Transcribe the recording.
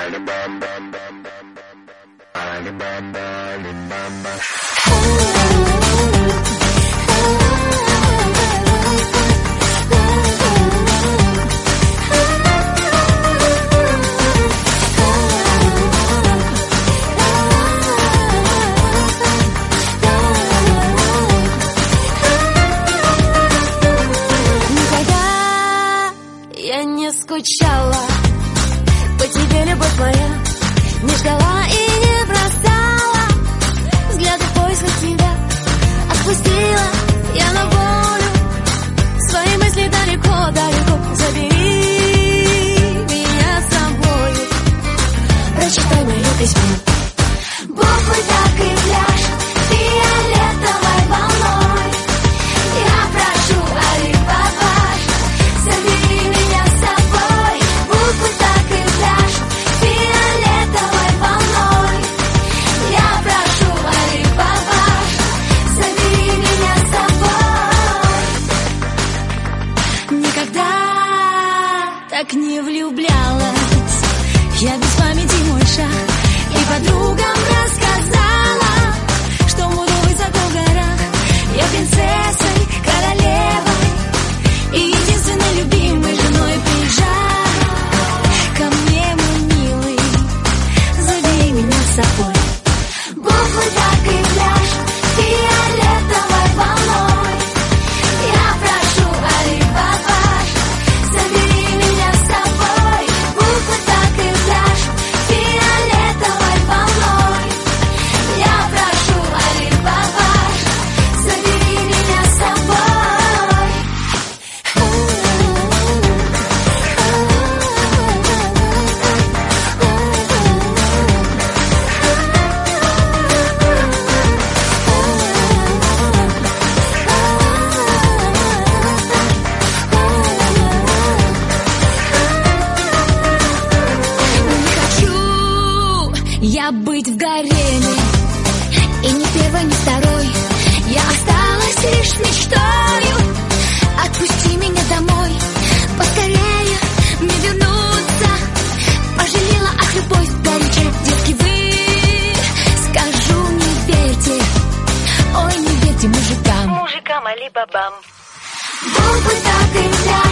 Я не скучала по тебе, любовь моя, не ждала и не бросала взгляды в поисках тебя. Отпустила я на волю свои мысли далеко-далеко. Забери меня с собой, прочитай мое письмо. Буквы так и пляшут фиолетовой волной. Я прошу, Али-Баба, забери меня с собой. Буквы так и пляшут фиолетовой волной. Я прошу, Али-Баба, забери меня с собой. Никогда так не влюблялась я без памяти мой шаг. И подругам рассказала, что буду высоко в горах. Я принцессой, королевой и единственной любимой женой. Приезжай ко мне, мой милый, забери меня с собой. Буквы так и пляшут фиолетовой волной. Я прошу, Али-Баба, забери меня с собой. Буквы так и пляшут фиолетовой волной. Я прошу, Али-Баба, забери меня с собой. Не хочу я быть в гареме, и ни первой, ни второй. Я осталась лишь мечтою. Отпусти меня домой, поскорее мне вернуться. Пожалела, ах, любовь горячая. Детки, вы, скажу, не верьте. Ой, не верьте мужикам, Мужикам Али-Бабам. буквы так и пляшут